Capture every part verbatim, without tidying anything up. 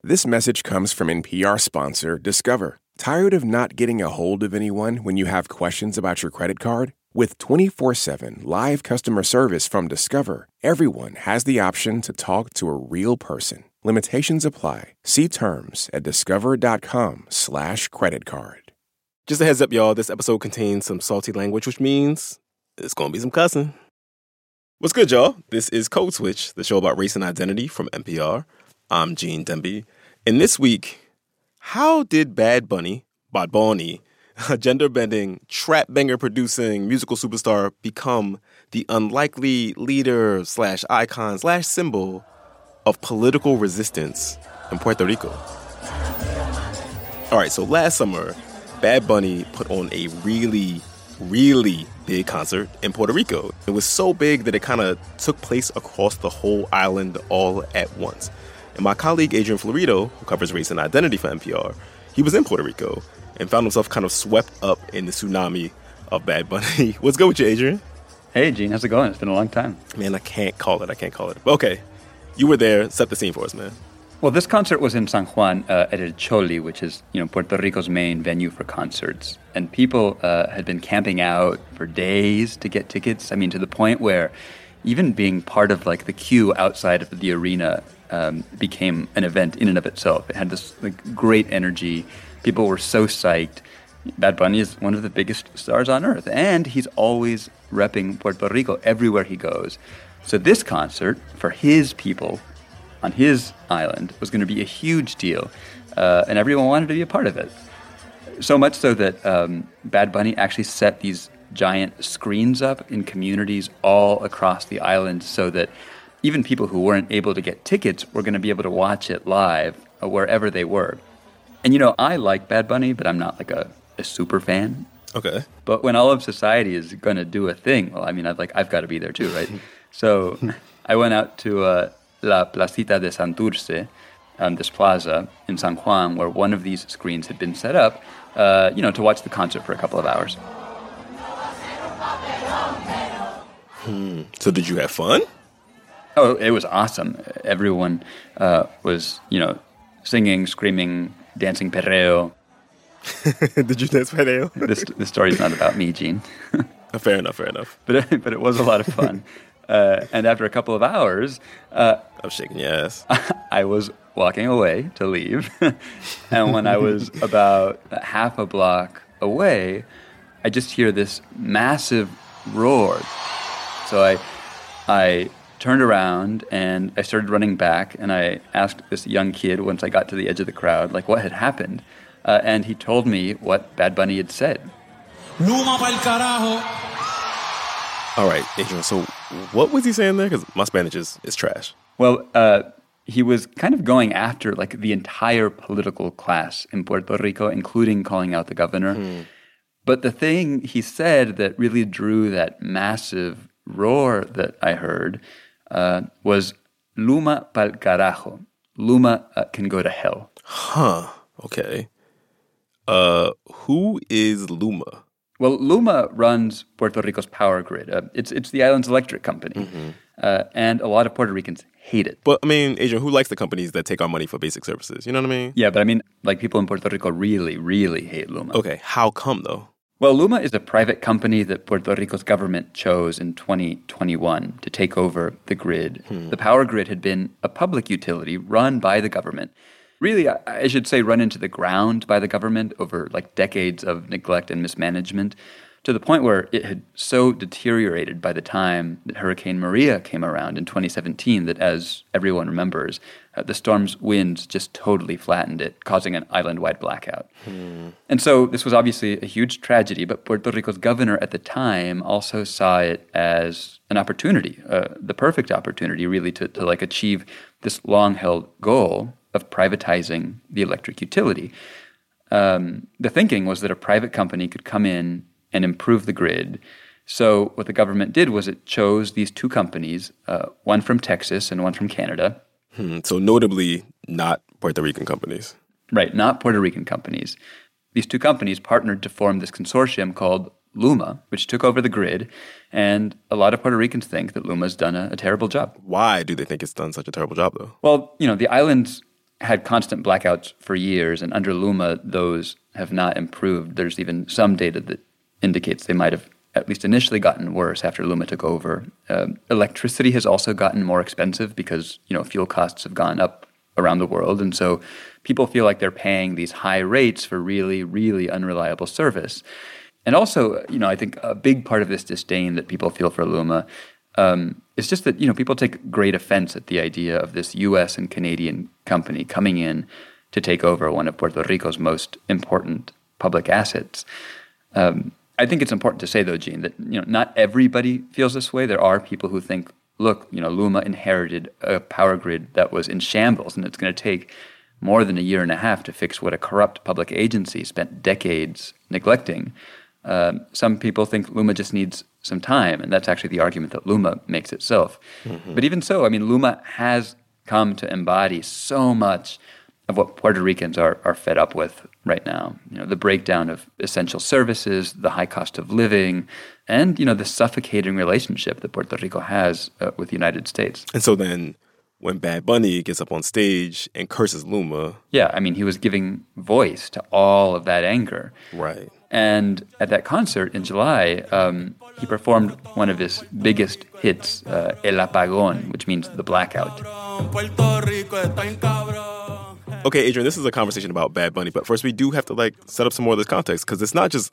This message comes from N P R sponsor Discover. Tired of not getting a hold of anyone when you have questions about your credit card? With twenty-four seven live customer service from Discover, everyone has the option to talk to a real person. Limitations apply. See terms at discover.com slash credit card. Just a heads up, y'all. This episode contains some salty language, which means it's going to be some cussing. What's good, y'all? This is Code Switch, the show about race and identity from N P R. I'm Gene Demby. And this week, how did Bad Bunny, Bad Bunny, a gender-bending, trap-banger-producing musical superstar, become the unlikely leader slash icon slash symbol of political resistance in Puerto Rico? All right, so last summer, Bad Bunny put on a really, really big concert in Puerto Rico. It was so big that it kind of took place across the whole island all at once. And my colleague Adrian Florido, who covers race and identity for N P R, he was in Puerto Rico and found himself kind of swept up in the tsunami of Bad Bunny. What's good with you, Adrian? Hey, Gene. How's it going? It's been a long time. Man, I can't call it. I can't call it. But okay, you were there. Set the scene for us, man. Well, this concert was in San Juan uh, at El Choli, which is, you know, Puerto Rico's main venue for concerts. And people uh, had been camping out for days to get tickets. I mean, to the point where even being part of, like, the queue outside of the arena um, became an event in and of itself. It had this, like, great energy. People were so psyched. Bad Bunny is one of the biggest stars on earth, and he's always repping Puerto Rico everywhere he goes. So this concert, for his people on his island, was going to be a huge deal, uh, and everyone wanted to be a part of it. So much so that um, Bad Bunny actually set these giant screens up in communities all across the island so that even people who weren't able to get tickets were going to be able to watch it live uh, wherever they were. And, you know, I like Bad Bunny, but I'm not like a, a super fan. Okay. But when all of society is going to do a thing, well, I mean, I've, like, I've got to be there too, right? So I went out to uh, La Placita de Santurce, um, this plaza in San Juan, where one of these screens had been set up, uh, you know, to watch the concert for a couple of hours. Hmm. So did you have fun? Oh, it was awesome. Everyone uh, was, you know, singing, screaming, dancing perreo. Did you dance perreo? This this story's not about me, Gene. Fair enough, fair enough. But but it was a lot of fun. Uh, and after a couple of hours, uh, I'm shaking your ass. I was walking away to leave. And when I was about half a block away, I just hear this massive roar. So I I turned around and I started running back, and I asked this young kid once I got to the edge of the crowd, like, what had happened? Uh, and he told me what Bad Bunny had said. Luma pa'l carajo. All right, Adrian, so what was he saying there? Because my Spanish is, is trash. Well, uh, he was kind of going after, like, the entire political class in Puerto Rico, including calling out the governor. Hmm. But the thing he said that really drew that massive roar that I heard uh, was Luma pa'l carajo. Luma uh, can go to hell. Huh. Okay. Uh, who is Luma? Well, Luma runs Puerto Rico's power grid. Uh, it's it's the island's electric company. Mm-hmm. Uh, and a lot of Puerto Ricans hate it. But, I mean, Adrian, who likes the companies that take our money for basic services? You know what I mean? Yeah, but I mean, like, people in Puerto Rico really, really hate Luma. Okay, how come, though? Well, Luma is a private company that Puerto Rico's government chose in twenty twenty-one to take over the grid. Hmm. The power grid had been a public utility run by the government. Really, I should say run into the ground by the government over, like, decades of neglect and mismanagement, to the point where it had so deteriorated by the time that Hurricane Maria came around in twenty seventeen that, as everyone remembers, uh, the storm's winds just totally flattened it, causing an island-wide blackout. Hmm. And so this was obviously a huge tragedy, but Puerto Rico's governor at the time also saw it as an opportunity, uh, the perfect opportunity, really, to, to like achieve this long-held goal of privatizing the electric utility. Um, the thinking was that a private company could come in and improve the grid. So what the government did was it chose these two companies, uh, one from Texas and one from Canada. Hmm, so notably not Puerto Rican companies. Right, not Puerto Rican companies. These two companies partnered to form this consortium called Luma, which took over the grid, and a lot of Puerto Ricans think that Luma's done a, a terrible job. Why do they think it's done such a terrible job, though? Well, you know, the island's had constant blackouts for years, and under Luma, those have not improved. There's even some data that indicates they might have at least initially gotten worse after Luma took over. Uh, electricity has also gotten more expensive because, you know, fuel costs have gone up around the world. And so people feel like they're paying these high rates for really, really unreliable service. And also, you know, I think a big part of this disdain that people feel for Luma um, is just that, you know, people take great offense at the idea of this U S and Canadian company coming in to take over one of Puerto Rico's most important public assets. Um, I think it's important to say, though, Gene, that, you know, not everybody feels this way. There are people who think, look, you know, Luma inherited a power grid that was in shambles, and it's going to take more than a year and a half to fix what a corrupt public agency spent decades neglecting. Um, some people think Luma just needs some time, and that's actually the argument that Luma makes itself. Mm-hmm. But even so, I mean, Luma has come to embody so much of what Puerto Ricans are are fed up with right now. You know, the breakdown of essential services, the high cost of living, and, you know, the suffocating relationship that Puerto Rico has uh, with the United States. And so then when Bad Bunny gets up on stage and curses Luma... Yeah, I mean, he was giving voice to all of that anger. Right. And at that concert in July, um, he performed one of his biggest hits, uh, El Apagón, which means the blackout. Okay, Adrian, this is a conversation about Bad Bunny, but first we do have to, like, set up some more of this context, because it's not just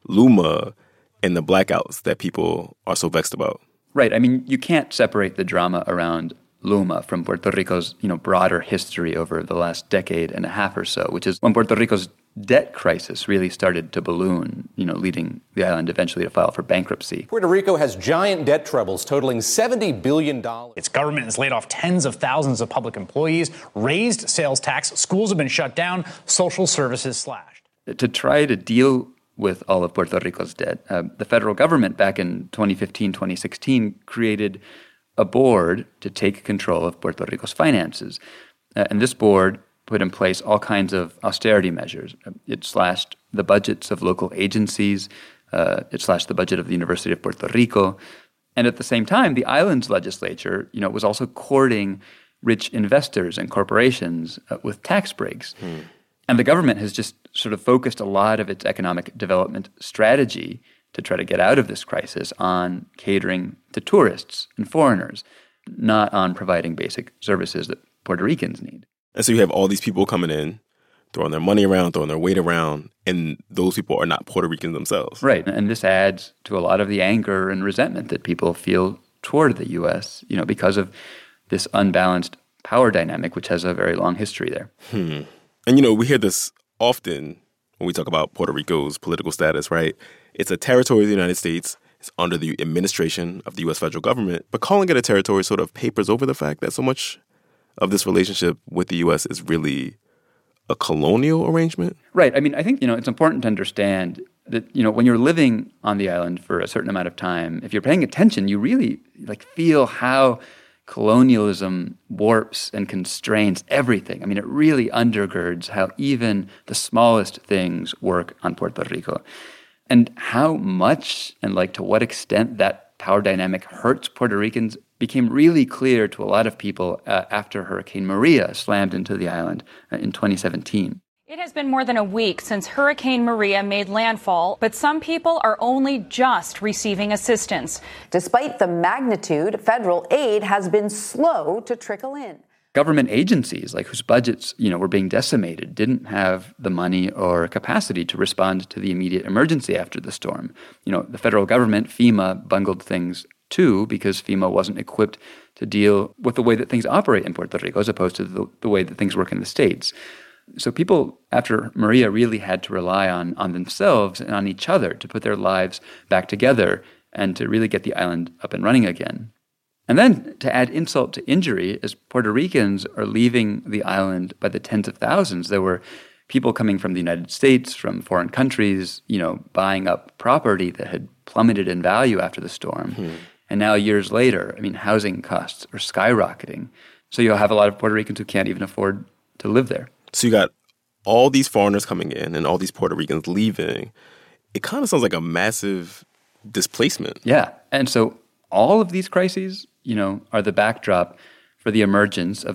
Luma and the blackouts that people are so vexed about. Right. I mean, you can't separate the drama around Luma from Puerto Rico's, you know, broader history over the last decade and a half or so, which is when Puerto Rico's debt crisis really started to balloon, you know, leading the island eventually to file for bankruptcy. Puerto Rico has giant debt troubles totaling seventy billion dollars. Its government has laid off tens of thousands of public employees, raised sales tax, schools have been shut down, social services slashed. To try to deal with all of Puerto Rico's debt, uh, the federal government back in twenty fifteen, twenty sixteen created a board to take control of Puerto Rico's finances. Uh, and this board put in place all kinds of austerity measures. It slashed the budgets of local agencies. Uh, it slashed the budget of the University of Puerto Rico. And at the same time, the island's legislature, you know, was also courting rich investors and corporations uh, with tax breaks. Hmm. And the government has just sort of focused a lot of its economic development strategy to try to get out of this crisis on catering to tourists and foreigners, not on providing basic services that Puerto Ricans need. And so you have all these people coming in, throwing their money around, throwing their weight around, and those people are not Puerto Ricans themselves. Right, and this adds to a lot of the anger and resentment that people feel toward the U S, you know, because of this unbalanced power dynamic, which has a very long history there. Hmm. And, you know, we hear this often when we talk about Puerto Rico's political status, right? It's a territory of the United States. It's under the administration of the U S federal government. But calling it a territory sort of papers over the fact that so much of this relationship with the U S is really a colonial arrangement? Right. I mean, I think, you know, it's important to understand that, you know, when you're living on the island for a certain amount of time, if you're paying attention, you really, like, feel how colonialism warps and constrains everything. I mean, it really undergirds how even the smallest things work on Puerto Rico. And how much and, like, to what extent that power dynamic hurts Puerto Ricans became really clear to a lot of people uh, after Hurricane Maria slammed into the island uh, in twenty seventeen. It has been more than a week since Hurricane Maria made landfall, but some people are only just receiving assistance. Despite the magnitude, federal aid has been slow to trickle in. Government agencies, like whose budgets, you know, were being decimated, didn't have the money or capacity to respond to the immediate emergency after the storm. You know, the federal government, FEMA, bungled things too because FEMA wasn't equipped to deal with the way that things operate in Puerto Rico as opposed to the, the way that things work in the States. So people, after Maria, really had to rely on, on themselves and on each other to put their lives back together and to really get the island up and running again. And then to add insult to injury, as Puerto Ricans are leaving the island by the tens of thousands, there were people coming from the United States, from foreign countries, you know, buying up property that had plummeted in value after the storm. Hmm. And now years later, I mean, housing costs are skyrocketing. So you'll have a lot of Puerto Ricans who can't even afford to live there. So you got all these foreigners coming in and all these Puerto Ricans leaving. It kind of sounds like a massive displacement. Yeah. And so all of these crises, you know, are the backdrop for the emergence of this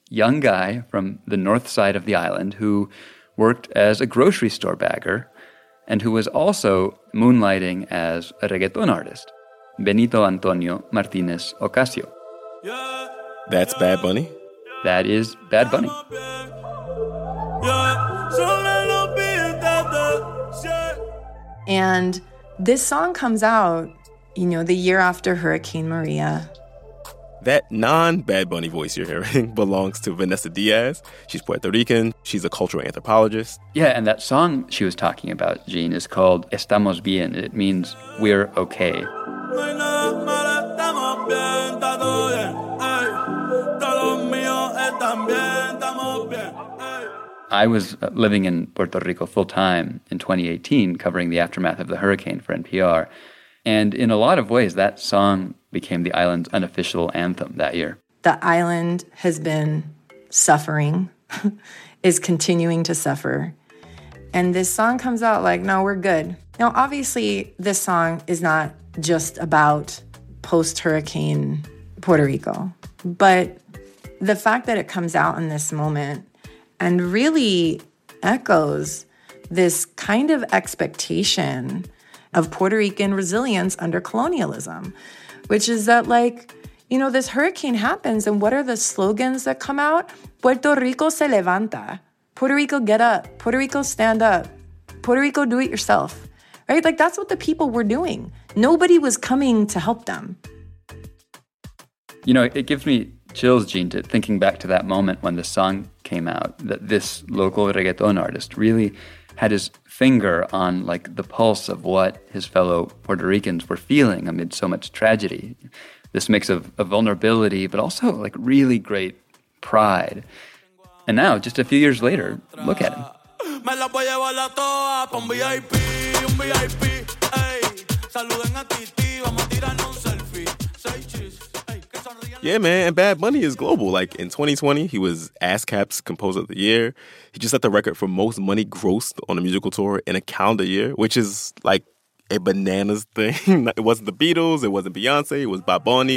young guy from the north side of the island who worked as a grocery store bagger and who was also moonlighting as a reggaeton artist, Benito Antonio Martinez Ocasio. That's Bad Bunny? That is Bad Bunny. And this song comes out, you know, the year after Hurricane Maria. That non-Bad Bunny voice you're hearing belongs to Vanessa Diaz. She's Puerto Rican. She's a cultural anthropologist. Yeah, and that song she was talking about, Jean, is called Estamos Bien. It means we're okay. I was living in Puerto Rico full-time in twenty eighteen, covering the aftermath of the hurricane for N P R. And in a lot of ways, that song became the island's unofficial anthem that year. The island has been suffering, is continuing to suffer. And this song comes out like, no, we're good. Now, obviously, this song is not just about post-hurricane Puerto Rico. But the fact that it comes out in this moment and really echoes this kind of expectation of Puerto Rican resilience under colonialism, which is that, like, you know, this hurricane happens, and what are the slogans that come out? Puerto Rico se levanta. Puerto Rico, get up. Puerto Rico, stand up. Puerto Rico, do it yourself. Right? Like, that's what the people were doing. Nobody was coming to help them. You know, it gives me chills, Jean, to thinking back to that moment when the song came out, that this local reggaeton artist really had his finger on, like, the pulse of what his fellow Puerto Ricans were feeling amid so much tragedy. This mix of, of vulnerability, but also, like, really great pride. And now, just a few years later, look at him. Yeah, man, and Bad Bunny is global. Like, in twenty twenty, he was ASCAP's Composer of the Year. He just set the record for most money grossed on a musical tour in a calendar year, which is, like, a bananas thing. It wasn't the Beatles, it wasn't Beyonce, it was Bad Bunny.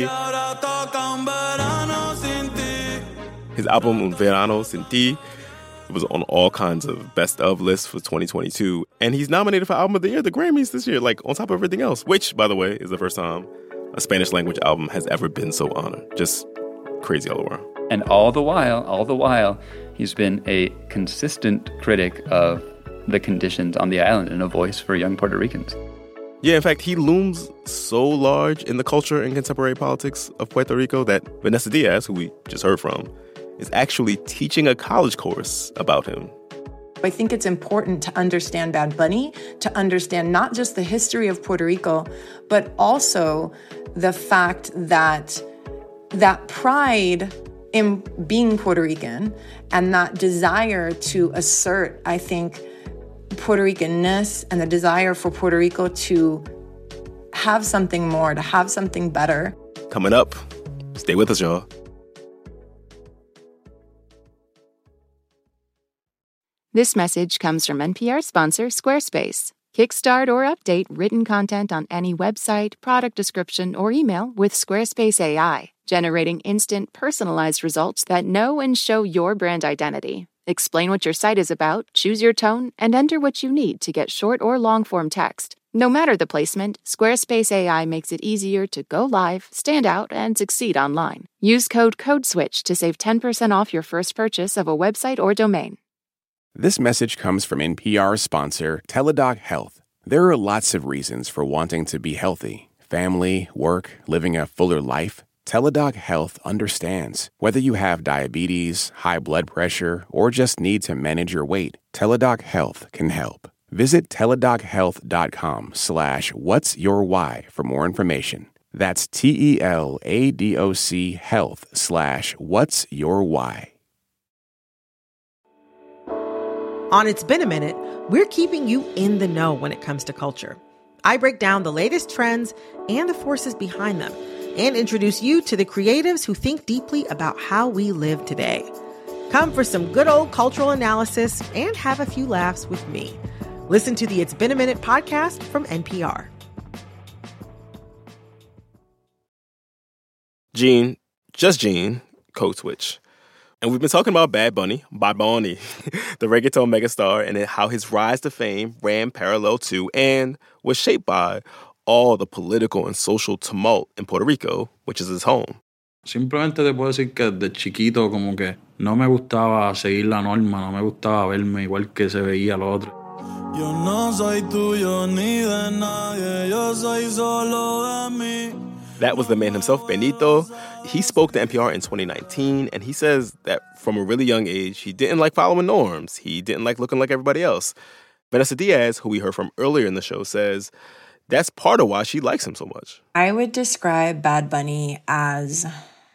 His album Un Verano Sin Ti was on all kinds of best of lists for twenty twenty-two. And he's nominated for Album of the Year at the Grammys this year, like, on top of everything else, which, by the way, is the first time a Spanish language album has ever been so honored. Just crazy all around. And all the while, all the while, he's been a consistent critic of the conditions on the island and a voice for young Puerto Ricans. Yeah, in fact, he looms so large in the culture and contemporary politics of Puerto Rico that Vanessa Diaz, who we just heard from, is actually teaching a college course about him. I think it's important to understand Bad Bunny, to understand not just the history of Puerto Rico, but also the fact that that pride in being Puerto Rican and that desire to assert, I think, Puerto Rican-ness and the desire for Puerto Rico to have something more, to have something better. Coming up, stay with us, y'all. This message comes from N P R sponsor Squarespace. Kickstart or update written content on any website, product description, or email with Squarespace A I, generating instant, personalized results that know and show your brand identity. Explain what your site is about, choose your tone, and enter what you need to get short or long-form text. No matter the placement, Squarespace A I makes it easier to go live, stand out, and succeed online. Use code CODESWITCH to save ten percent off your first purchase of a website or domain. This message comes from N P R sponsor Teladoc Health. There are lots of reasons for wanting to be healthy. Family, work, living a fuller life. Teladoc Health understands. Whether you have diabetes, high blood pressure, or just need to manage your weight, Teladoc Health can help. Visit teladochealth.com slash what's your why for more information. That's T-E-L-A-D-O-C health slash what's your why. On It's Been a Minute, we're keeping you in the know when it comes to culture. I break down the latest trends and the forces behind them and introduce you to the creatives who think deeply about how we live today. Come for some good old cultural analysis and have a few laughs with me. Listen to the It's Been a Minute podcast from N P R. Jean, just Jean, Code Switch. And we've been talking about Bad Bunny, Bad Bunny, the reggaeton megastar, and how his rise to fame ran parallel to and was shaped by all the political and social tumult in Puerto Rico, which is his home. Simplemente te puedo decir que de chiquito como que no me gustaba seguir la norma, no me gustaba verme igual que se veía lo otro. Yo no soy tuyo ni de nadie, yo soy solo de mí. That was the man himself, Benito. He spoke to N P R in twenty nineteen, and he says that from a really young age, he didn't like following norms. He didn't like looking like everybody else. Vanessa Diaz, who we heard from earlier in the show, says that's part of why she likes him so much. I would describe Bad Bunny as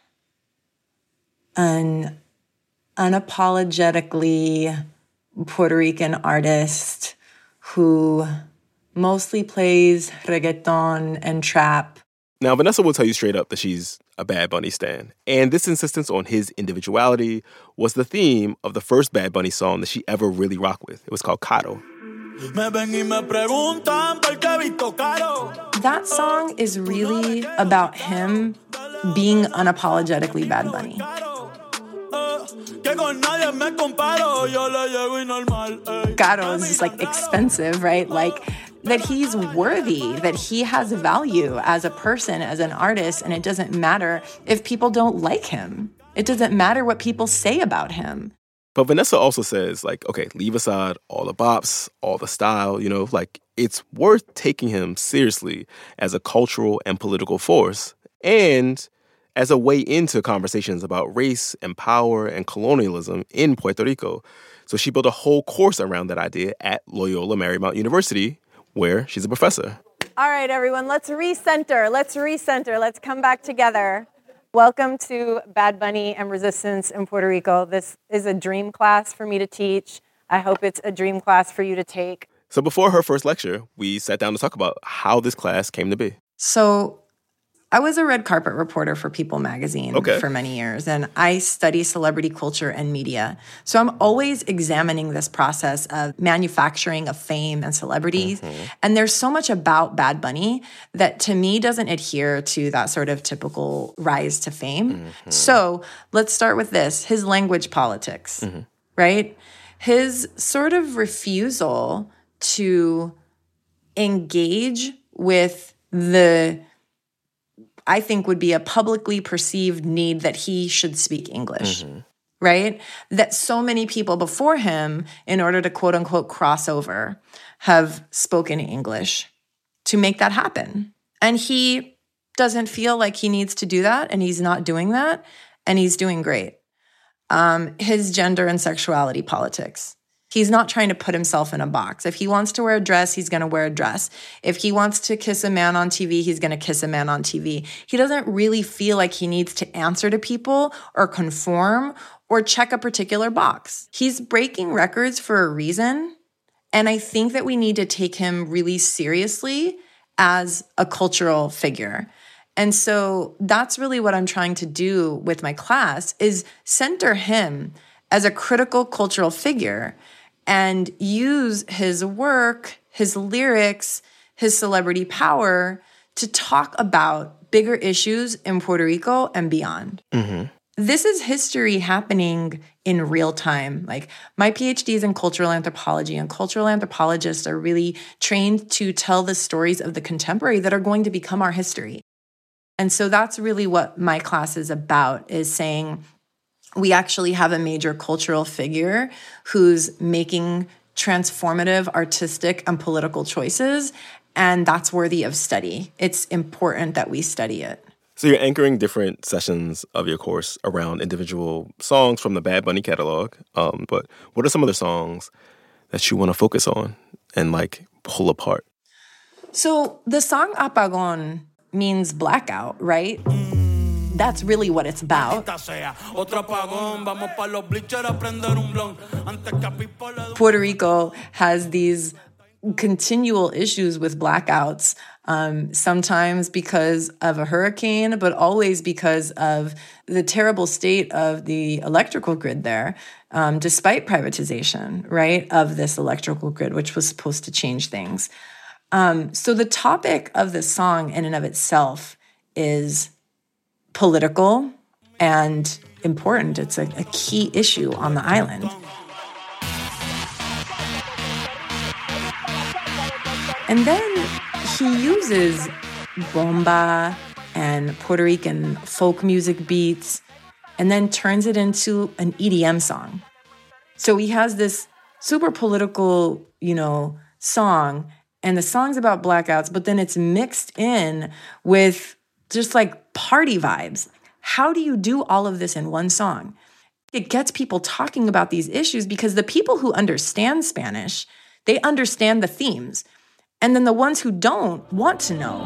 an unapologetically Puerto Rican artist who mostly plays reggaeton and trap. Now, Vanessa will tell you straight up that she's a Bad Bunny stan. And this insistence on his individuality was the theme of the first Bad Bunny song that she ever really rocked with. It was called Caro. That song is really about him being unapologetically Bad Bunny. Caro is just like expensive, right? Like that he's worthy, that he has value as a person, as an artist, and it doesn't matter if people don't like him. It doesn't matter what people say about him. But Vanessa also says, like, okay, leave aside all the bops, all the style, you know, like it's worth taking him seriously as a cultural and political force and as a way into conversations about race and power and colonialism in Puerto Rico. So she built a whole course around that idea at Loyola Marymount University, where she's a professor. All right, everyone, let's recenter. Let's recenter. Let's come back together. Welcome to Bad Bunny and Resistance in Puerto Rico. This is a dream class for me to teach. I hope it's a dream class for you to take. So before her first lecture, we sat down to talk about how this class came to be. So I was a red carpet reporter for People magazine okay. for many years, and I study celebrity culture and media. So I'm always examining this process of manufacturing of fame and celebrities. Mm-hmm. And there's so much about Bad Bunny that to me doesn't adhere to that sort of typical rise to fame. Mm-hmm. So let's start with this, his language politics, mm-hmm. right? His sort of refusal to engage with the I think would be a publicly perceived need that he should speak English, mm-hmm. right? That so many people before him, in order to quote unquote cross over, have spoken English to make that happen. And he doesn't feel like he needs to do that, and he's not doing that, and he's doing great. Um, his gender and sexuality politics. He's not trying to put himself in a box. If he wants to wear a dress, he's going to wear a dress. If he wants to kiss a man on T V, he's going to kiss a man on T V. He doesn't really feel like he needs to answer to people or conform or check a particular box. He's breaking records for a reason, and I think that we need to take him really seriously as a cultural figure. And so that's really what I'm trying to do with my class, is center him as a critical cultural figure and use his work, his lyrics, his celebrity power to talk about bigger issues in Puerto Rico and beyond. Mm-hmm. This is history happening in real time. Like, my PhD is in cultural anthropology, and cultural anthropologists are really trained to tell the stories of the contemporary that are going to become our history. And so that's really what my class is about, is saying, we actually have a major cultural figure who's making transformative artistic and political choices, and that's worthy of study. It's important that we study it. So you're anchoring different sessions of your course around individual songs from the Bad Bunny catalog, um, but what are some of the songs that you want to focus on and, like, pull apart? So the song Apagón means blackout, right? That's really what it's about. Puerto Rico has these continual issues with blackouts, um, sometimes because of a hurricane, but always because of the terrible state of the electrical grid there, um, despite privatization, right, of this electrical grid, which was supposed to change things. Um, so the topic of the song in and of itself is political and important. It's a, a key issue on the island. And then he uses bomba and Puerto Rican folk music beats and then turns it into an E D M song. So he has this super political, you know, song, and the song's about blackouts, but then it's mixed in with just like party vibes. How do you do all of this in one song? It gets people talking about these issues because the people who understand Spanish, they understand the themes. And then the ones who don't want to know.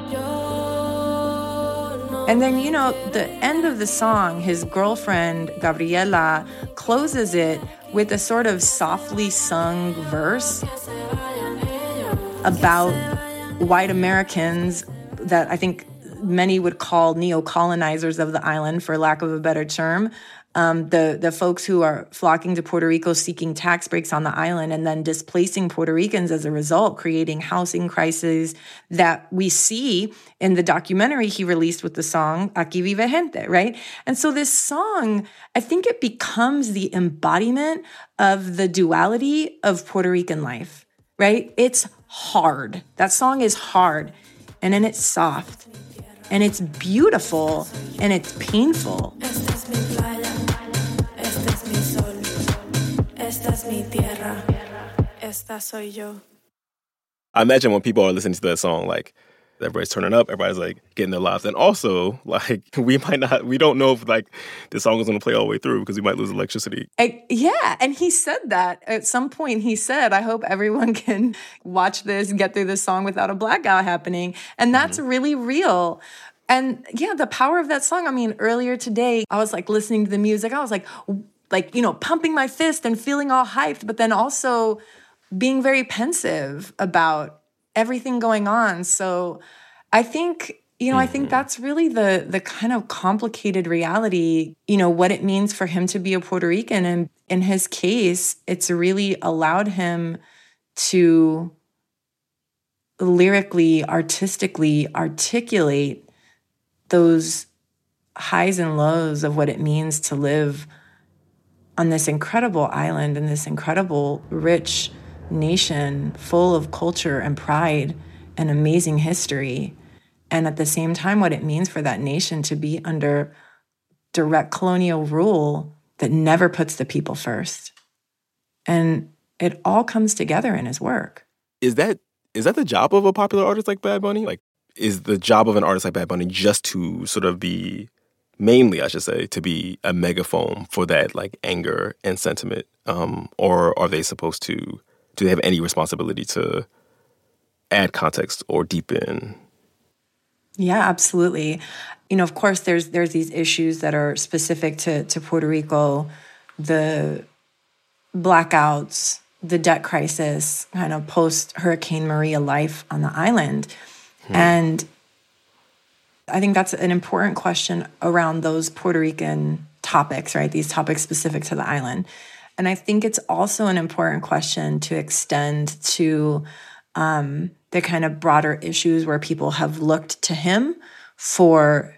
And then, you know, the end of the song, his girlfriend, Gabriela, closes it with a sort of softly sung verse about white Americans that I think many would call neo-colonizers of the island, for lack of a better term. Um, the, the folks who are flocking to Puerto Rico seeking tax breaks on the island and then displacing Puerto Ricans as a result, creating housing crises that we see in the documentary he released with the song Aquí Vive Gente, right? And so this song, I think it becomes the embodiment of the duality of Puerto Rican life, right? It's hard. That song is hard, and then it's soft, and it's beautiful, and it's painful. I imagine when people are listening to that song, like, everybody's turning up, everybody's, like, getting their lives. And also, like, we might not, we don't know if, like, the song is going to play all the way through because we might lose electricity. I, yeah, and he said that. At some point, he said, I hope everyone can watch this and get through this song without a blackout happening. And that's mm-hmm. really real. And, yeah, the power of that song. I mean, earlier today, I was, like, listening to the music. I was, like, like, you know, pumping my fist and feeling all hyped, but then also being very pensive about everything going on. So I think, you know, mm-hmm. I think that's really the the kind of complicated reality, you know, what it means for him to be a Puerto Rican. And in his case, it's really allowed him to lyrically, artistically articulate those highs and lows of what it means to live on this incredible island and this incredible, rich nation full of culture and pride and amazing history. And at the same time, what it means for that nation to be under direct colonial rule that never puts the people first. And it all comes together in his work. Is that is that the job of a popular artist like Bad Bunny? Like, is the job of an artist like Bad Bunny just to sort of be, mainly, I should say, to be a megaphone for that, like, anger and sentiment? Um, or are they supposed to, do they have any responsibility to add context or deepen? Yeah, absolutely. You know, of course, there's there's these issues that are specific to, to Puerto Rico, the blackouts, the debt crisis, kind of post-Hurricane Maria life on the island. Hmm. And I think that's an important question around those Puerto Rican topics, right? These topics specific to the island. And I think it's also an important question to extend to um, the kind of broader issues where people have looked to him for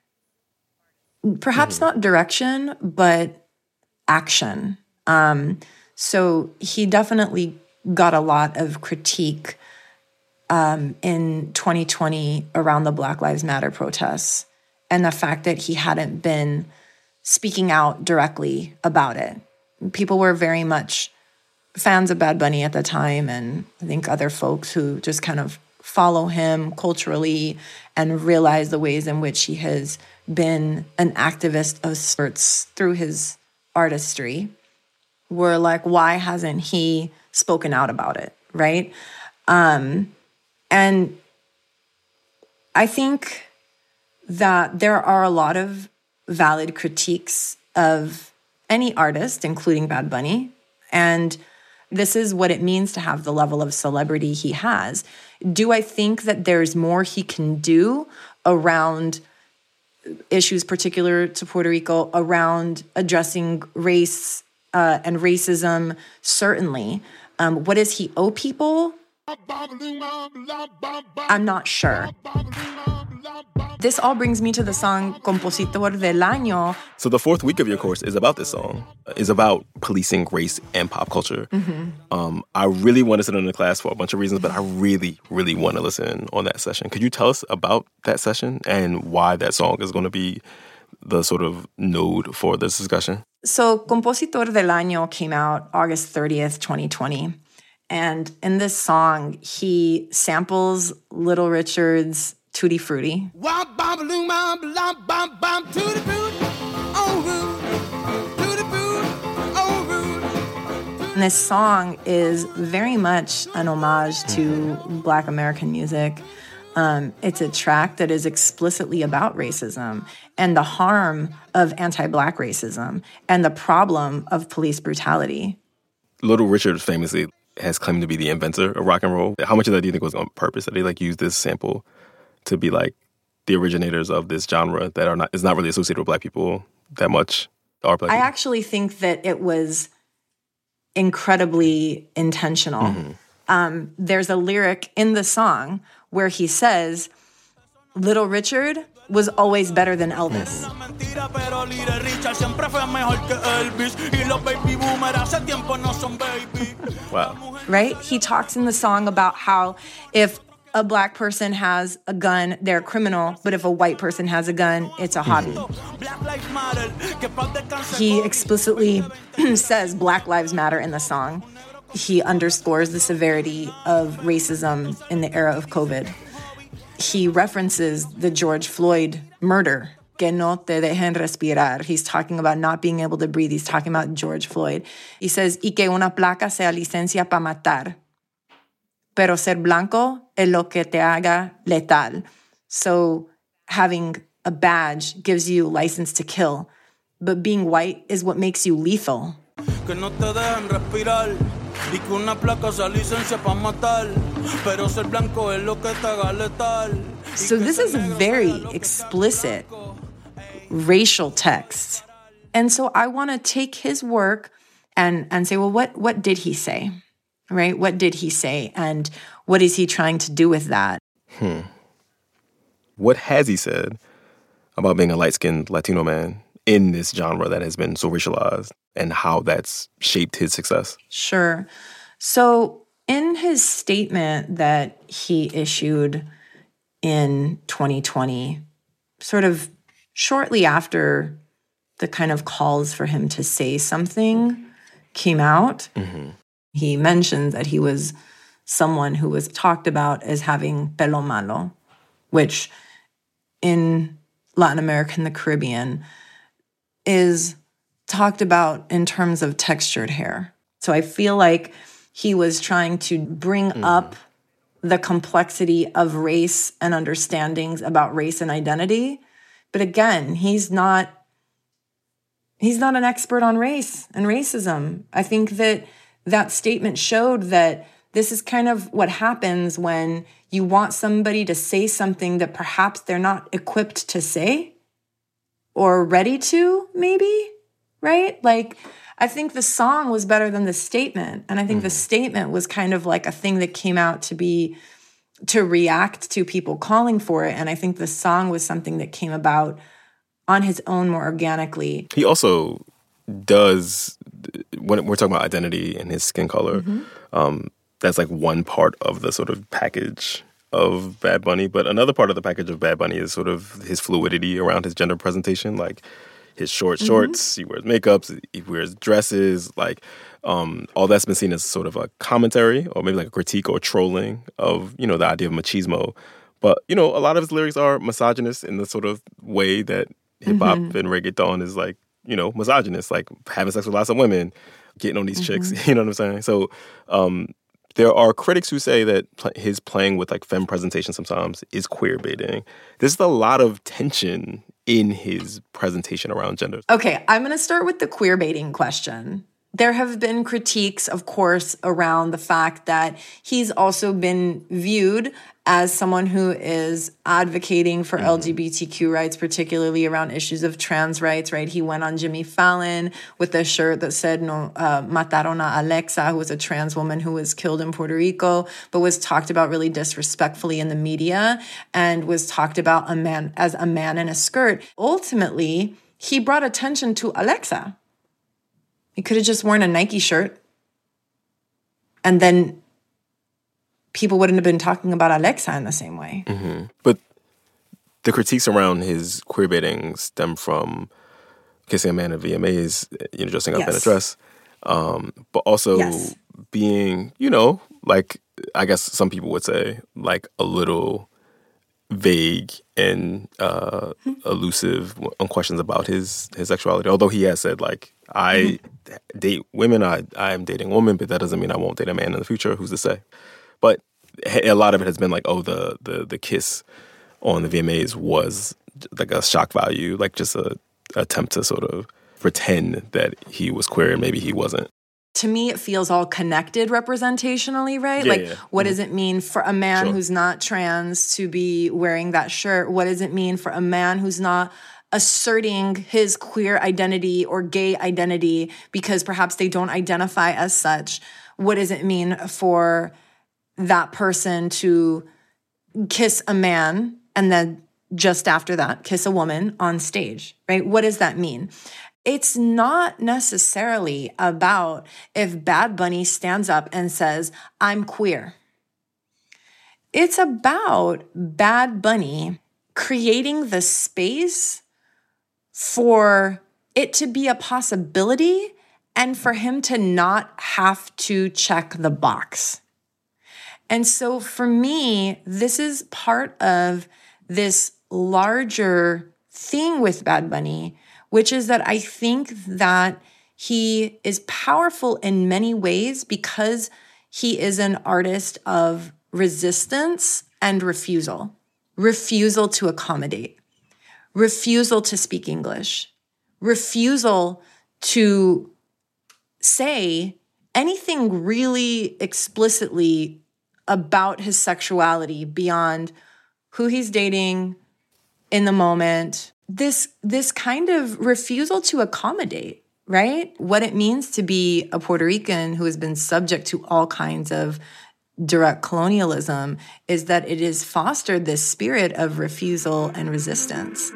perhaps mm-hmm. not direction, but action. Um, so he definitely got a lot of critique um, in twenty twenty around the Black Lives Matter protests and the fact that he hadn't been speaking out directly about it. People were very much fans of Bad Bunny at the time, and I think other folks who just kind of follow him culturally and realize the ways in which he has been an activist of sorts through his artistry were like, why hasn't he spoken out about it, right? Um, and I think that there are a lot of valid critiques of any artist, including Bad Bunny, and this is what it means to have the level of celebrity he has. Do I think that there's more he can do around issues particular to Puerto Rico, around addressing race uh, and racism? Certainly. Um, what does he owe people? I'm not sure. This all brings me to the song Compositor del Año. So the fourth week of your course is about this song, is about policing race and pop culture. Mm-hmm. Um, I really want to sit in the class for a bunch of reasons, but I really, really want to listen on that session. Could you tell us about that session and why that song is going to be the sort of node for this discussion? So Compositor del Año came out August thirtieth, twenty twenty. And in this song, he samples Little Richard's Tutti Frutti. And this song is very much an homage to Black American music. Um, it's a track that is explicitly about racism and the harm of anti-Black racism and the problem of police brutality. Little Richard famously has claimed to be the inventor of rock and roll. How much of that do you think was on purpose? That they like use this sample to be like the originators of this genre that are not is not really associated with Black people that much? Are Black I people? actually think that it was incredibly intentional. Mm-hmm. Um, there's a lyric in the song where he says, Little Richard was always better than Elvis. Wow. Right? He talks in the song about how if a Black person has a gun, they're a criminal, but if a white person has a gun, it's a hobby. Mm-hmm. He explicitly says Black Lives Matter in the song. He underscores the severity of racism in the era of COVID. He references the George Floyd murder, que no te dejen respirar. He's talking about not being able to breathe. He's talking about George Floyd. He says, y que una placa sea licencia pa matar, pero ser blanco es lo que te haga letal. So having a badge gives you license to kill, but being white is what makes you lethal. Que no te dejen respirar. Y que una placa sea licencia pa matar, pero ser blanco es lo que te haga letal. So this is a very explicit racial text. And so I want to take his work and, and say, well, what, what did he say? Right? What did he say? And what is he trying to do with that? Hmm. What has he said about being a light-skinned Latino man in this genre that has been so racialized and how that's shaped his success? Sure. So in his statement that he issued in twenty twenty, sort of shortly after the kind of calls for him to say something came out, mm-hmm. he mentioned that he was someone who was talked about as having pelo malo, which in Latin America and the Caribbean is talked about in terms of textured hair. So I feel like he was trying to bring mm. up the complexity of race and understandings about race and identity. But again, he's not he's not an expert on race and racism. I think that that statement showed that this is kind of what happens when you want somebody to say something that perhaps they're not equipped to say or ready to, maybe, right? Like, I think the song was better than the statement. And I think mm. the statement was kind of like a thing that came out to be, to react to people calling for it. And I think the song was something that came about on his own more organically. He also does, when we're talking about identity and his skin color, mm-hmm. um, that's like one part of the sort of package of Bad Bunny. But another part of the package of Bad Bunny is sort of his fluidity around his gender presentation, like his short shorts, mm-hmm. he wears makeups, he wears dresses, like um, all that's been seen as sort of a commentary or maybe like a critique or trolling of, you know, the idea of machismo. But, you know, a lot of his lyrics are misogynist in the sort of way that hip-hop mm-hmm. and reggaeton is like, you know, misogynist, like having sex with lots of women, getting on these mm-hmm. chicks, you know what I'm saying? So um, there are critics who say that pl- his playing with like femme presentation sometimes is queer baiting. There's a lot of tension in his presentation around gender. Okay, I'm going to start with the queer baiting question There have been critiques, of course, around the fact that he's also been viewed as someone who is advocating for mm-hmm. L G B T Q rights, particularly around issues of trans rights, right? He went on Jimmy Fallon with a shirt that said, no, uh, mataron a Alexa, who was a trans woman who was killed in Puerto Rico, but was talked about really disrespectfully in the media and was talked about a man as a man in a skirt. Ultimately, he brought attention to Alexa. He could have just worn a Nike shirt and then people wouldn't have been talking about Alexa in the same way. Mm-hmm. But the critiques around his queer baiting stem from kissing a man at V M As, you know, dressing up yes. in a dress, um, but also yes. being, you know, like, I guess some people would say, like a little vague and uh, mm-hmm. elusive on questions about his, his sexuality. Although he has said, like, I mm-hmm. date women, I I am dating women, but that doesn't mean I won't date a man in the future. Who's to say? But a lot of it has been like, oh, the the the kiss on the V M As was like a shock value, like just a, a attempt to sort of pretend that he was queer and maybe he wasn't. To me, it feels all connected representationally, right? Yeah, like, yeah. what mm-hmm. does it mean for a man sure. who's not trans to be wearing that shirt? What does it mean for a man who's not asserting his queer identity or gay identity because perhaps they don't identify as such? What does it mean for that person to kiss a man and then just after that kiss a woman on stage, right? What does that mean? It's not necessarily about if Bad Bunny stands up and says, I'm queer. It's about Bad Bunny creating the space for it to be a possibility and for him to not have to check the box. And so for me, this is part of this larger thing with Bad Bunny, which is that I think that he is powerful in many ways because he is an artist of resistance and refusal. Refusal to accommodate. Refusal to speak English. Refusal to say anything really explicitly about his sexuality beyond who he's dating in the moment. This, this kind of refusal to accommodate, right? What it means to be a Puerto Rican who has been subject to all kinds of direct colonialism is that it has fostered this spirit of refusal and resistance.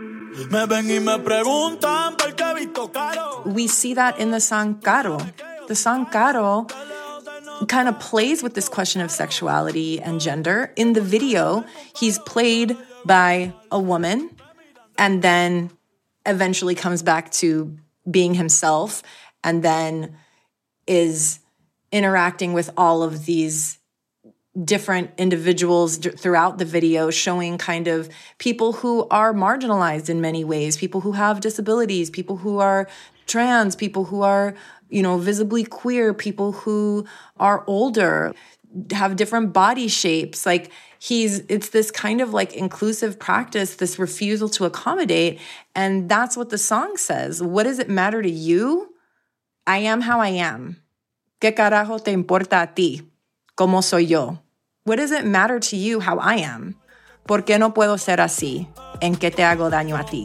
We see that in the song Caro. The song Caro kind of plays with this question of sexuality and gender. In the video, he's played by a woman and then eventually comes back to being himself and then is interacting with all of these different individuals d- throughout the video, showing kind of people who are marginalized in many ways, people who have disabilities, people who are trans, people who are, you know, visibly queer, people who are older, have different body shapes. Like he's, it's this kind of like inclusive practice, this refusal to accommodate. And that's what the song says. What does it matter to you? I am how I am. ¿Qué carajo te importa a ti? ¿Cómo soy yo? What does it matter to you how I am? ¿Por qué no puedo ser así? ¿En qué te hago daño a ti?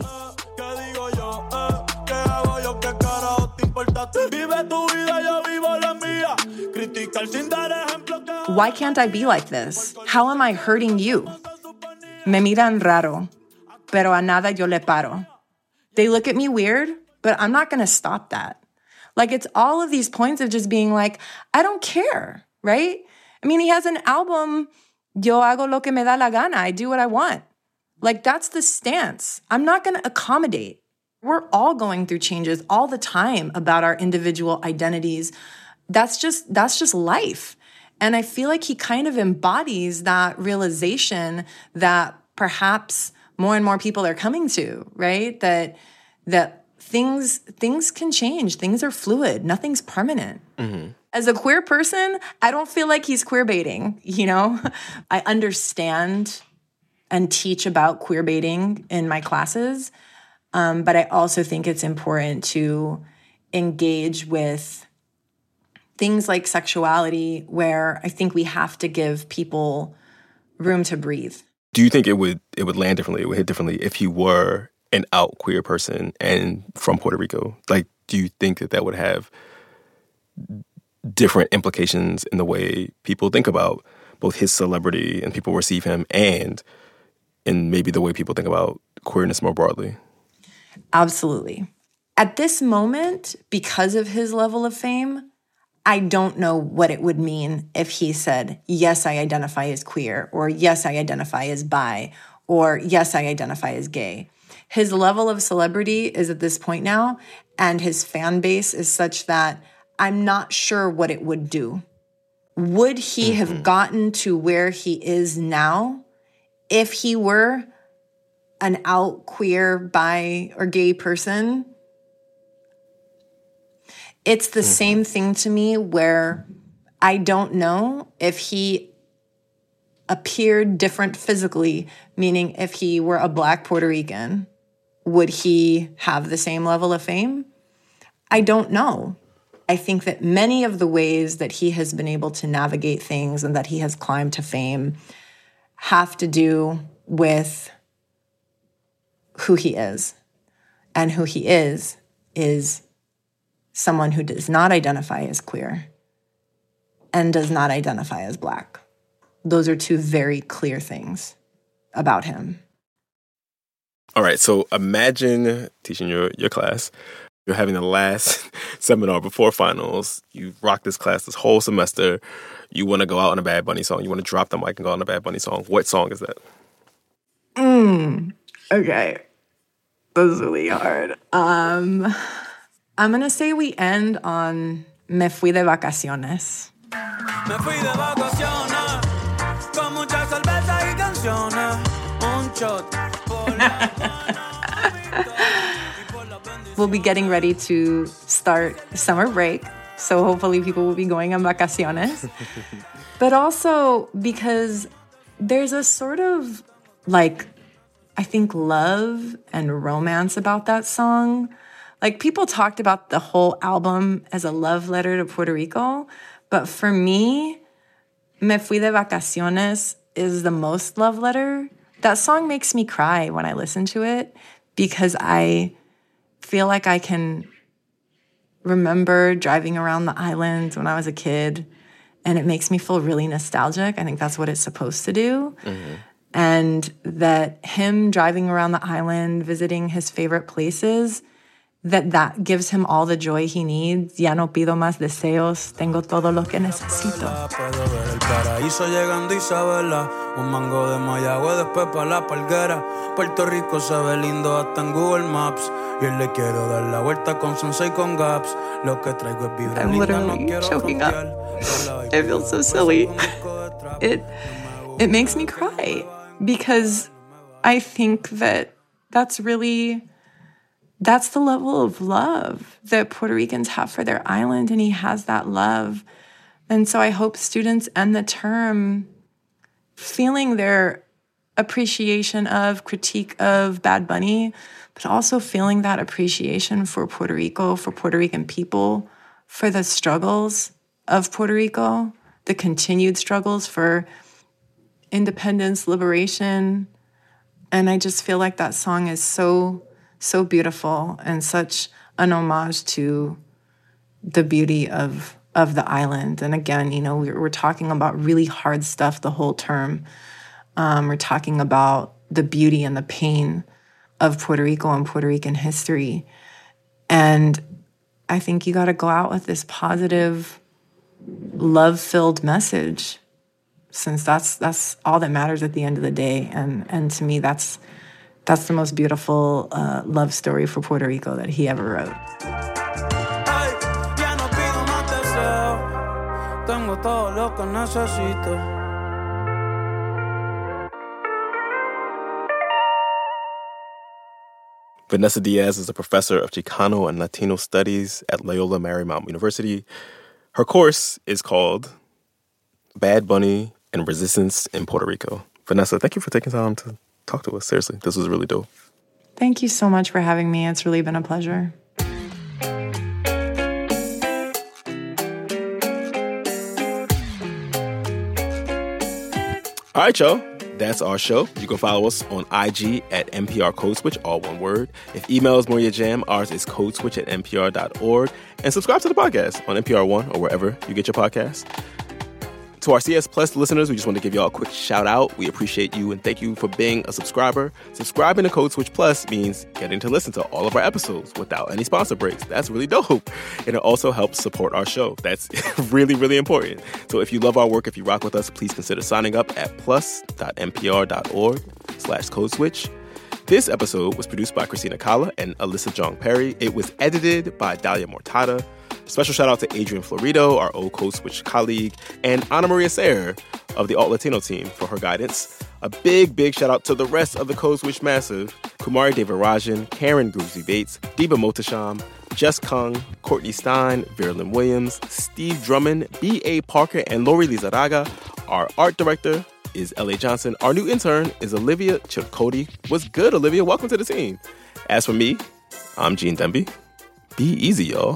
Why can't I be like this? How am I hurting you? Me miran raro, pero a nada yo le paro. They look at me weird, but I'm not going to stop that. Like, it's all of these points of just being like, I don't care, right? I mean, he has an album, Yo hago lo que me da la gana. I do what I want. Like, that's the stance. I'm not going to accommodate. We're all going through changes all the time about our individual identities. That's just, that's just life. And I feel like he kind of embodies that realization that perhaps more and more people are coming to, right? That, that things, things can change. Things are fluid. Nothing's permanent. Mm-hmm. As a queer person, I don't feel like he's queer baiting, you know? I understand and teach about queer baiting in my classes, um, but I also think it's important to engage with things like sexuality, where I think we have to give people room to breathe. Do you think it would it would land differently, it would hit differently if he were an out queer person and from Puerto Rico? Like, do you think that that would have different implications in the way people think about both his celebrity and people receive him, and in maybe the way people think about queerness more broadly? Absolutely. At this moment, because of his level of fame, I don't know what it would mean if he said, yes, I identify as queer, or yes, I identify as bi, or yes, I identify as gay. His level of celebrity is at this point now, and his fan base is such that I'm not sure what it would do. Would he mm-hmm. have gotten to where he is now if he were an out queer, bi, or gay person? It's the mm-hmm. same thing to me where I don't know if he appeared different physically, meaning if he were a Black Puerto Rican, would he have the same level of fame? I don't know. I think that many of the ways that he has been able to navigate things and that he has climbed to fame have to do with who he is. And who he is is someone who does not identify as queer and does not identify as Black. Those are two very clear things about him. All right, so imagine teaching your, your class. You're having the last seminar before finals. You rock this class this whole semester. You want to go out on a Bad Bunny song. You want to drop the mic and go out on a Bad Bunny song. What song is that? Mm, okay. This is really hard. Um, I'm going to say we end on Me Fui de Vacaciones. Me fui de vacaciones con mucha cerveza y canciones. Un shot por la We'll be getting ready to start summer break, so hopefully people will be going on vacaciones. But also because there's a sort of, like, I think love and romance about that song. Like, people talked about the whole album as a love letter to Puerto Rico, but for me, Me Fui de Vacaciones is the most love letter. That song makes me cry when I listen to it because I feel like I can remember driving around the island when I was a kid, and it makes me feel really nostalgic. I think that's what it's supposed to do. Mm-hmm. And that him driving around the island, visiting his favorite places, that that gives him all the joy he needs. Ya no pido más deseos, tengo todo lo que necesito. El paraíso llegando Isabela, un mango de Mayagüe después pa' la Palguera. Puerto Rico se ve lindo hasta en Google Maps. Y le quiero dar la vuelta con Sensei con Gaps. Lo que traigo es vibra linda, no quiero choking up. I feel so silly. It it makes me cry because I think that that's really that's the level of love that Puerto Ricans have for their island, and he has that love. And so I hope students end the term feeling their appreciation of, critique of Bad Bunny, but also feeling that appreciation for Puerto Rico, for Puerto Rican people, for the struggles of Puerto Rico, the continued struggles for independence, liberation. And I just feel like that song is so, so beautiful and such an homage to the beauty of, of the island. And again, you know, we're, we're talking about really hard stuff the whole term. Um, we're talking about the beauty and the pain of Puerto Rico and Puerto Rican history. And I think you got to go out with this positive, love-filled message, since that's that's all that matters at the end of the day. And and to me, that's that's the most beautiful uh, love story for Puerto Rico that he ever wrote. Ay, ya no pido más deseo, tengo todo lo que necesito. Vanessa Diaz is a professor of Chicano and Latino Studies at Loyola Marymount University. Her course is called Bad Bunny and Resistance in Puerto Rico. Vanessa, thank you for taking time to talk to us. Seriously, this was really dope. Thank you so much for having me. It's really been a pleasure. All right, y'all. That's our show. You can follow us on I G at N P R Code Switch, all one word. If email is more your jam, ours is codeswitch at N P R dot org. And subscribe to the podcast on N P R One or wherever you get your podcasts. To our C S Plus listeners, we just want to give y'all a quick shout out. We appreciate you and thank you for being a subscriber. Subscribing to Code Switch Plus means getting to listen to all of our episodes without any sponsor breaks. That's really dope. And it also helps support our show. That's really, really important. So if you love our work, if you rock with us, please consider signing up at plus.npr.org slash code switch. This episode was produced by Christina Kala and Alyssa Jong Perry. It was edited by Dalia Mortada. Special shout out to Adrian Florido, our old Code Switch colleague, and Ana Maria Sayer of the Alt Latino team for her guidance. A big, big shout out to the rest of the Code Switch massive: Kumari Devarajan, Karen Groovesy Bates, Deba Motasham, Jess Kung, Courtney Stein, Verlin Williams, Steve Drummond, B A. Parker, and Lori Lizarraga. Our art director is L A. Johnson. Our new intern is Olivia Chilcote. What's good, Olivia? Welcome to the team. As for me, I'm Gene Demby. Be easy, y'all.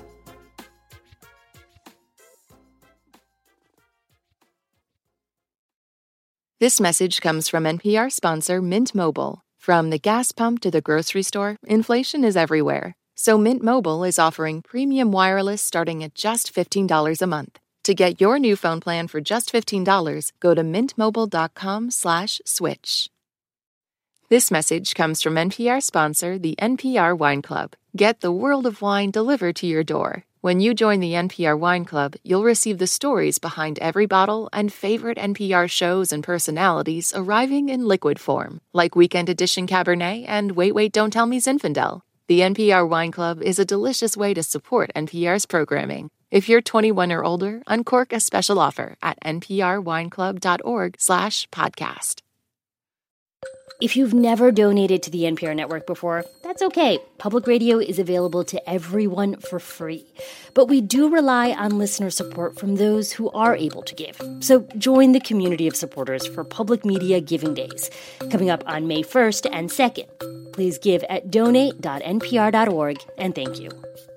This message comes from N P R sponsor Mint Mobile. From the gas pump to the grocery store, inflation is everywhere. So Mint Mobile is offering premium wireless starting at just fifteen dollars a month. To get your new phone plan for just fifteen dollars, go to mintmobile.com slash switch. This message comes from N P R sponsor, the N P R Wine Club. Get the world of wine delivered to your door. When you join the N P R Wine Club, you'll receive the stories behind every bottle and favorite N P R shows and personalities arriving in liquid form, like Weekend Edition Cabernet and Wait, Wait, Don't Tell Me Zinfandel. The N P R Wine Club is a delicious way to support N P R's programming. If you're twenty-one or older, uncork a special offer at nprwineclub.org slash podcast. If you've never donated to the N P R network before, that's okay. Public radio is available to everyone for free. But we do rely on listener support from those who are able to give. So join the community of supporters for Public Media Giving Days, coming up on May first and second. Please give at donate dot N P R dot org, and thank you.